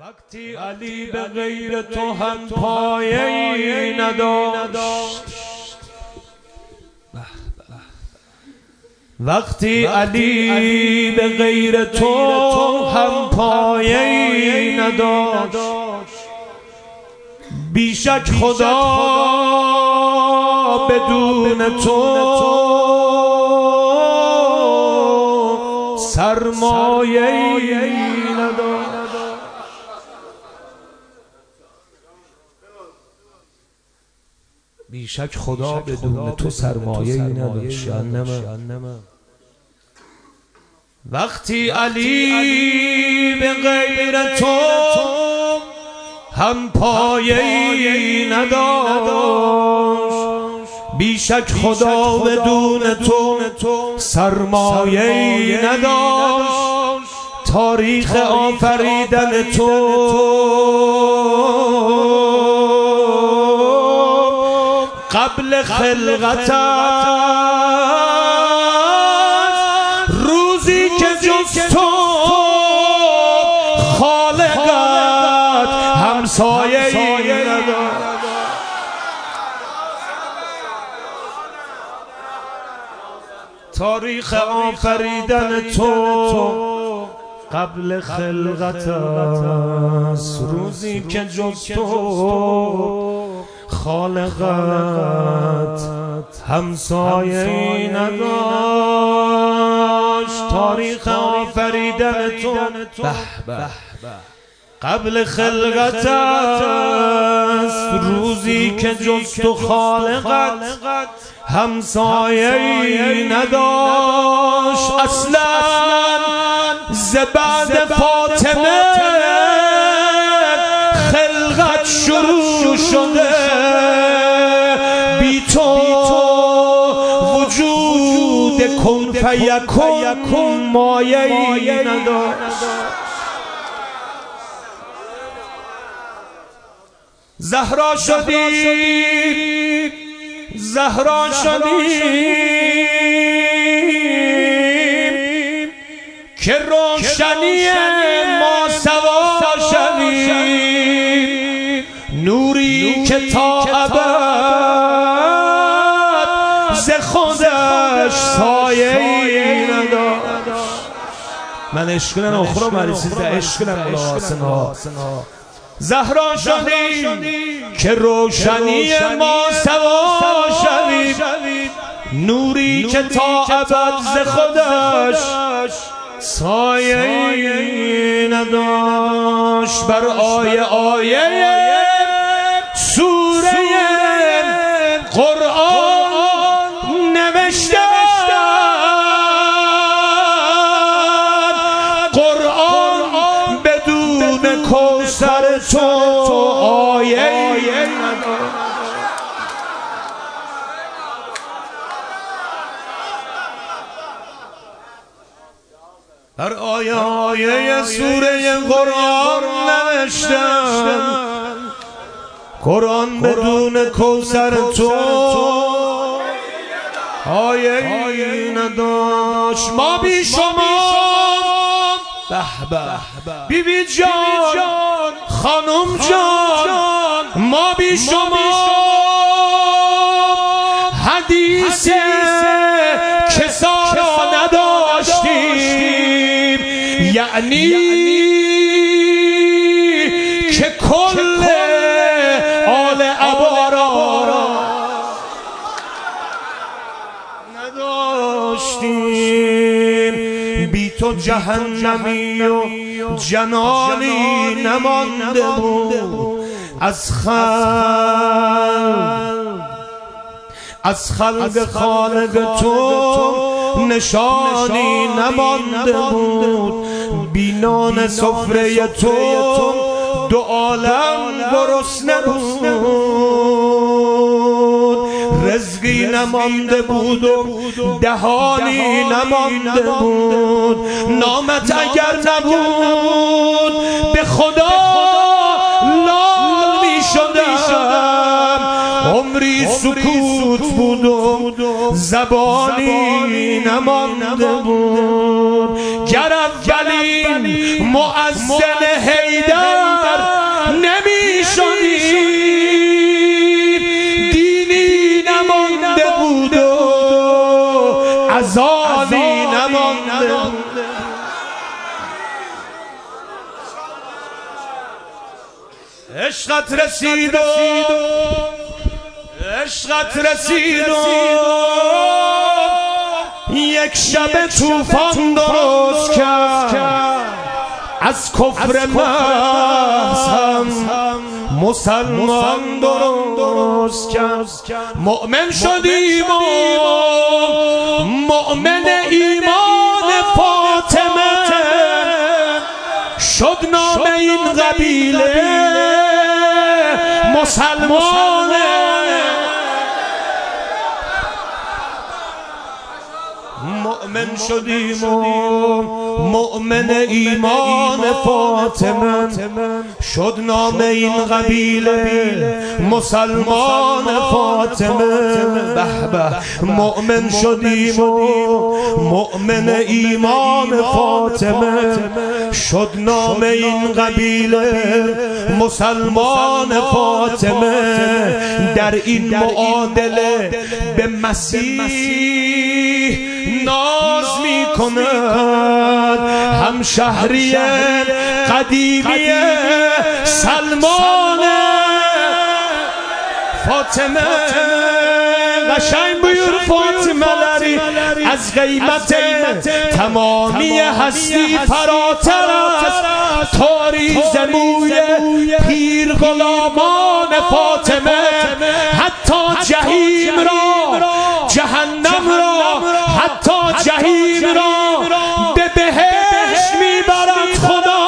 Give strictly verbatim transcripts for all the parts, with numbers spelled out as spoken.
وقتی علی به غیر تو هم پایه‌ای نداشت، وقتی علی به غیر تو هم پایه‌ای نداشت، بیشک خدا بدون تو سرمایه‌ای نداشت. بیشک خدا بدون تو سرمایه‌ای نداشت. وقتی علی به غیر تو هم پایه‌ای نداشت، بیشک خدا بدون تو سرمایه‌ای نداشت. تاریخ آفریدن تو قبل خلقت روزی که جز تو خالقت همسایه‌ای نداشت. تاریخ آفریدن تو قبل خلقت است، روزی که جز تو خالقت همسایه‌ای نداشت. تاریخ آفریدن تو قبل خلقت است، روزی که جز تو خالقت همسایه‌ای نداشت. اصلا ز بعد فاطمه خلقت شروع شده، بی تو وجود کن فیکون مایه‌ای نداشت. زهرا شدی زهرا شدیم که روشنی ما سوا شویم، نوری که تا ابد ز خودش سایه‌ای نداشت. من عشقن اخرى مریسیز ده عشقن ملاسنا. زهرا شدیم که روشنی ما سوا شویم، نوری که تا ابد ز خودش سایه‌ای نداشت. بر آیه آیه سوره قرآن نوشته، قرآن بدون کوثر تو آیه‌ای نداشت. در آیه آیه سوره قرآن نوشتم، قرآن بدون کوثر تو آیه‌ای نداشت. ما بی شما بی بی جان خانم جان، ما بی شما حدیث کسا را نداشتیم، یعنی که کل آل عبارا نداشتیم. بی تو جهنمی و جنانی نمانده بود، از خلق از خلق خالق تو نشانی نمانده بود. بی نان سفره تو دو عالم گرسنه بود، رزقی نمانده بود و دهانی نمانده بود. نامت اگر نبود به خدا لال می شدم، عمری سکوت بود و زبانی نمانده بود. گر اولین مؤذن حیدر عشقت رسید و عشقت رسید و یک شب طوفان درست کرد، از کفر محض مسلمان درست کرد. مؤمن شدیم و مؤمن ایمان فاطمه شد نام این قبیله مسلمان. مؤمن شدیم و مؤمن ایمان فاطمه شد نام این قبیله مسلمان فاطمه. به به مؤمن شدیم و مؤمن ایمان فاطمه شد نام این قبیله مسلمان فاطمه. در این معادله به مسیح ناز می کند، همشهری قدیمی سلمان فاطمه. قشنگ بیور فاطمه لری از قیمت تمامی هستی فراتر است. تاریز موی پیر غلامان فاطمه حتی جهیم را جهنم را حتی جهیم را به بهشت میبرد خدا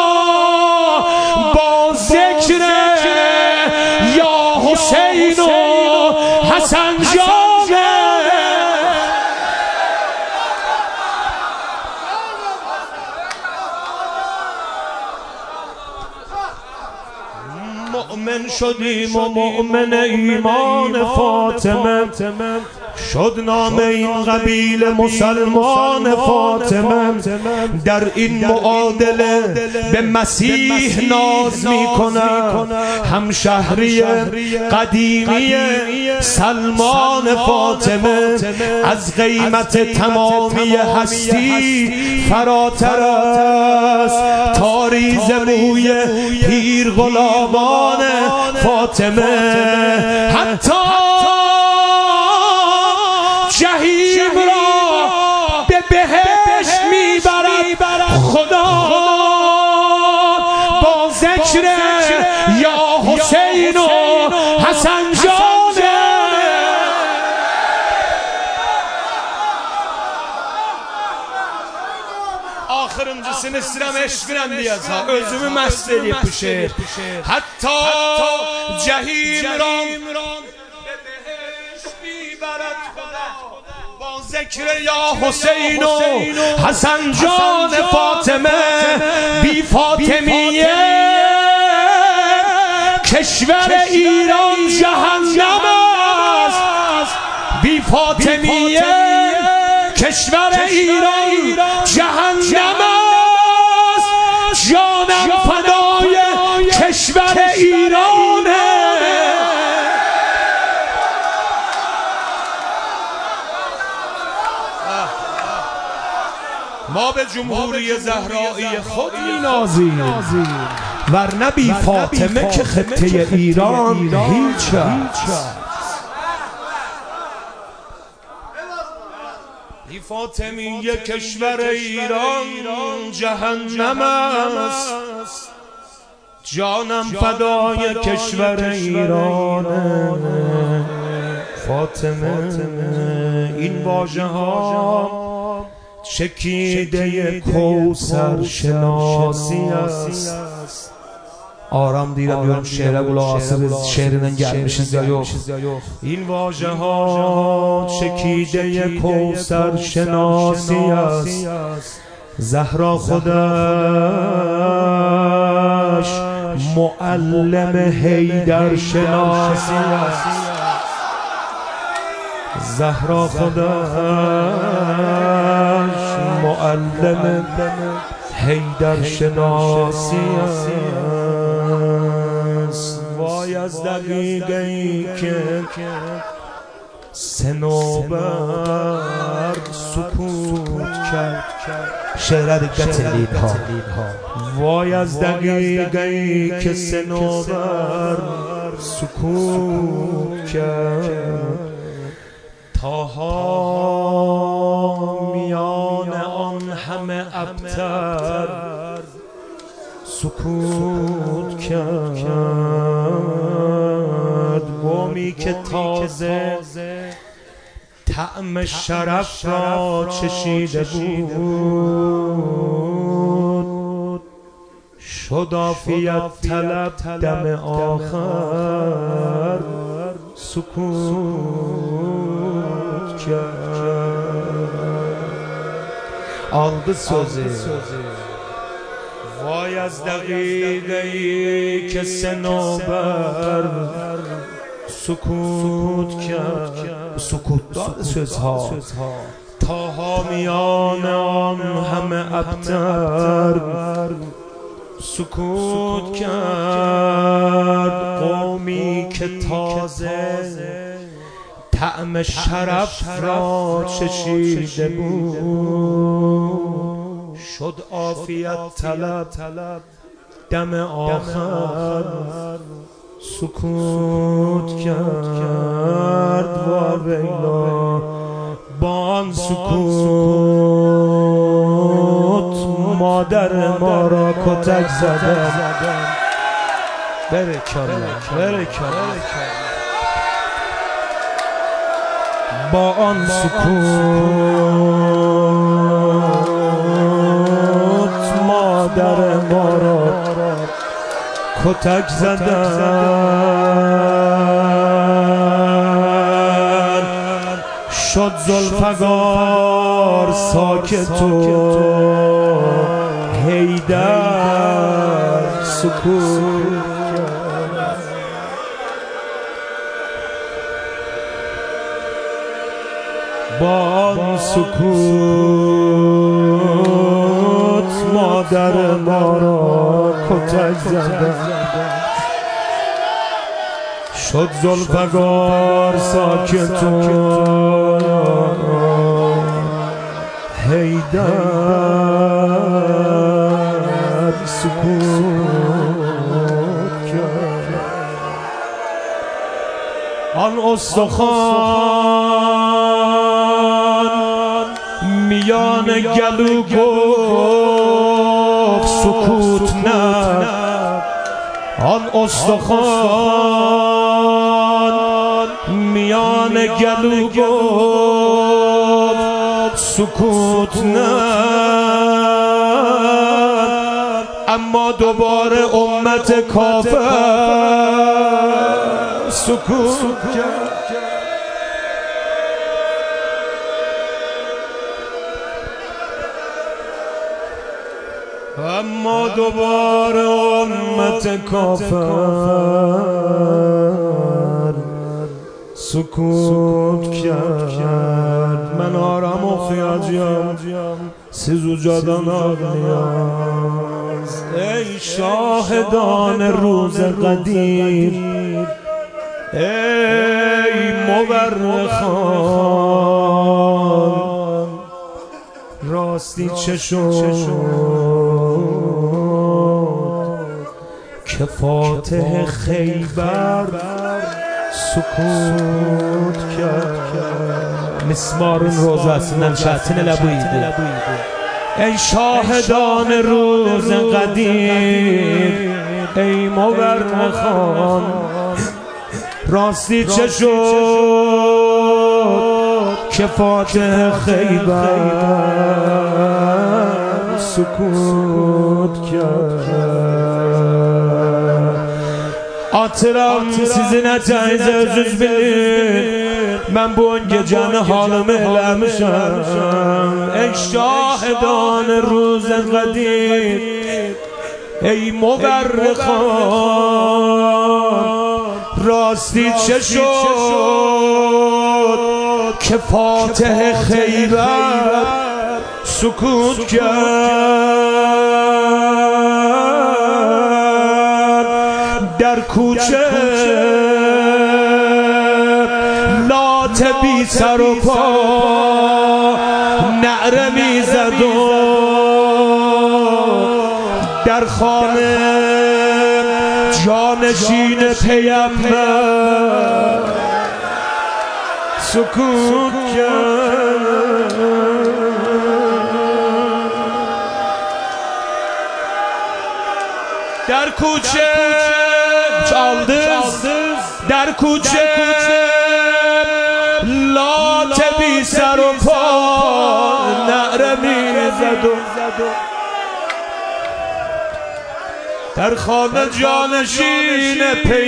با ذکر یا حسین و حسن جان. مؤمن شدیم و مؤمن ایمان فاطمه شد نام این قبیله مسلمان فاطمه. در این معادله به مسیح ناز می کند، همشهری قدیمی سلمان فاطمه. از قیمت تمامی هستی فراتر است. تاریز موی پیر غلامان فاطمه حتی جهیم را به بهشت میبرد خدا با ذکر یا حسین و حسن جان. Axırıncısını istəyirəm eşqirəm deyəsən, özümü məst edib bu şeir. Hatta cəhim ram با ذکر یا حسین و حسن جان فاطمه. بی فاطمیه کشور ایران جهنم است. بی فاطمیه کشور ایران جهنم است. جانم فدای کشور ایرانه. ما به جمهوری زهرایی خود می‌نازیم، ورنه بی فاطمه که خطه ایران هیچ است. بی فاطمیه کشور ایران جهنم است. جانم فدای کشور ایران فاطمه. این واژه ها çekide کوثر şenasi است. آرام دیرم diyorum şehre kulak asırız, şehrinden gelmişiz ya yok. این واژه ها çekide کوثر şenasi است. زهرا خودش معلم حیدر شناسی است. زهرا خودش معلم حیدر شناسی است. وای از دقیقه ای که صنوبر سکوت کرد. شعر دقت اینها. وای از دقیقی که صنوبر سکوت کرد، تاها میان آن همه ابتر سکوت کرد. قومی که تازه طعم شرف را چشیده بود، شد عافیت طلب دم آخر سکوت کرد. آلdı sözü. وای از دقیقی که صنوبر سکوت کرد. سکوت داد سözها، تاها میان آن همه ابتر سکوت کرد. قومی که تازه طعم شرف را چشیده بود، شد عافیت طلب دم آخر سکوت کرد. و ویلا با آن سکوت مادر ما را کتک زدن. برکلا برکلا با آن سکوت مادر ما را کتک زدن. شد ذوالفقار ساکت و حیدر سکوت. با آن سکوت مادر ما را کتک زدن. شد ذوالفقار ساکت و حیدر سکوت کرد. آن استخوان میان گلو گفت سکوت نه. آن استخوان میان گلو گفت سکوت نه. اما دوباره امت کافر سکوت کرد. اما دوباره امت کافر سکوت کرد. من آرام و خیاجیم سیزوجادان آغنیاز. ای شاهدان روز قدیر، ای مورخان، راستی چه شد که فاتح خیبر سکوت کرد. مسمار روز اصلا شاتن لبویده. ای شاهدان روز قدیر، ای مورخان، راستی چه شد که فاتح خیبر سکوت کرد. Atıram sizin ətəyinizə özüz bilir, mən bu ön gecəni halımı eləmişəm. Ey şahidan ruzən qədir, ey mübərrixan, rasti çə şod که فاتح خیبر سکوت کرد. در کوچه لات بی سر و پا نعره می زد و در خانه جانشین پیامبر سکوت کرد. در کوچه چالدز در کوچه لات بی سر و پا نعره میزد و در خانه جانشین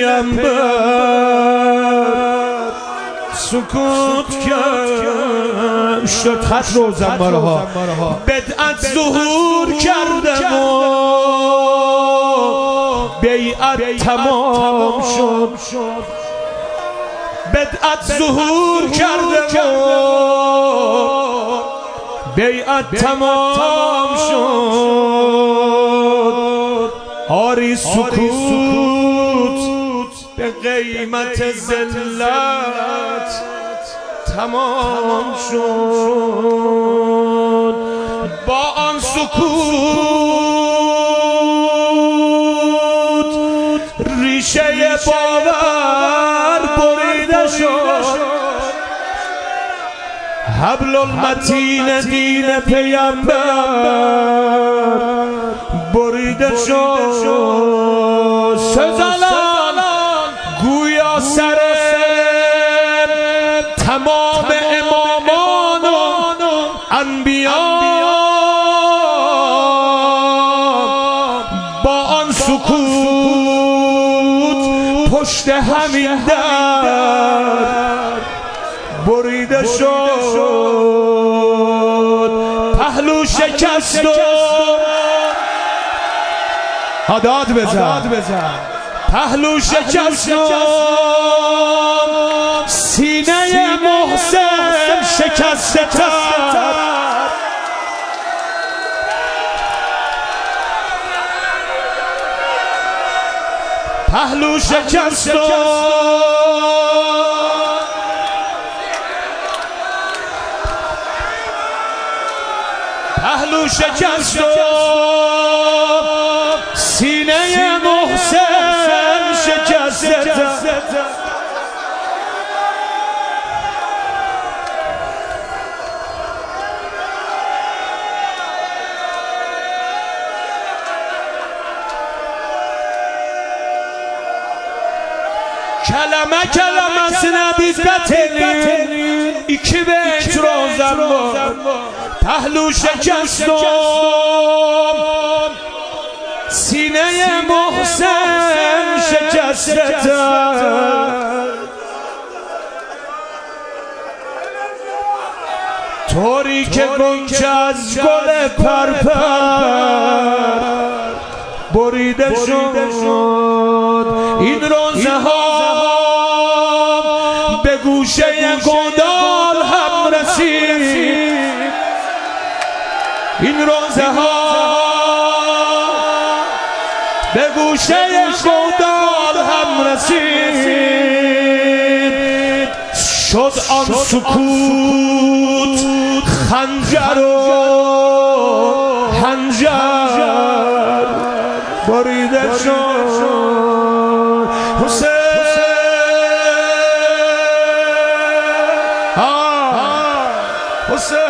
پیامبر سکوت کرد. شد خط روزنبارها بدعت ظهور کرده و بیعت تمام شد. بدعت ظهور کرده و بیعت تمام شد. آری سکوت به قیمت ذلت تمام شد. با آن سکوت ریشه باور بریده شد. حبل المتین دین پیامبر بریده شد. سزلان گویا سر تمام امامان و انبیا با آن سکوت پشت همین در بریده شد. پهلو شکست و داد بزن پهلو شکست و سینه محسن شکسته تر. پهلو شکست و پهلو شکست و سینه محسن شکسته تر. Kelime kelime biz betelim iki beş rozem var. Pehlu şekestim sineye muhsen şekesteter. طوری که گنچه از گل پرپر بریده شد. این روزه ها به گوشه گودال هم رسید. این روزه ها به گوشه گودال هم رسید. شد آن سکوت خنجر و هنجر بریده شد. حسین حسین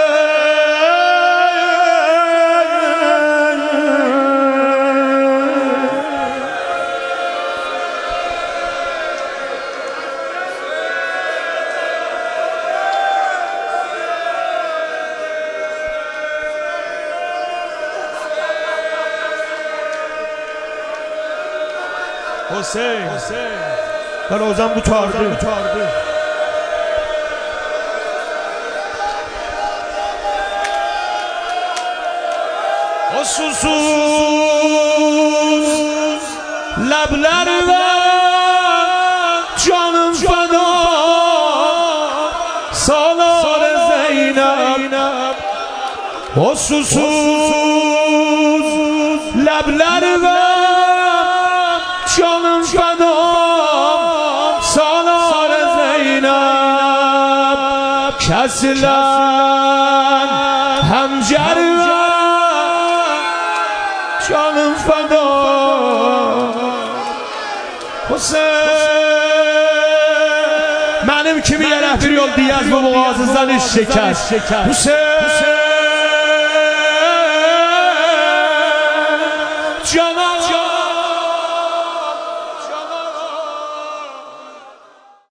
حسین در روزم بوتارده خصوص لبلر و جانم فدا سالار زینب. خصوص لبلر و جانم فدا سالار زینب. کسلا هنجر و جانم جانم فدا حسین معلم که میگه رفتی ریال دیگه از با مغازه زنش شکست حسین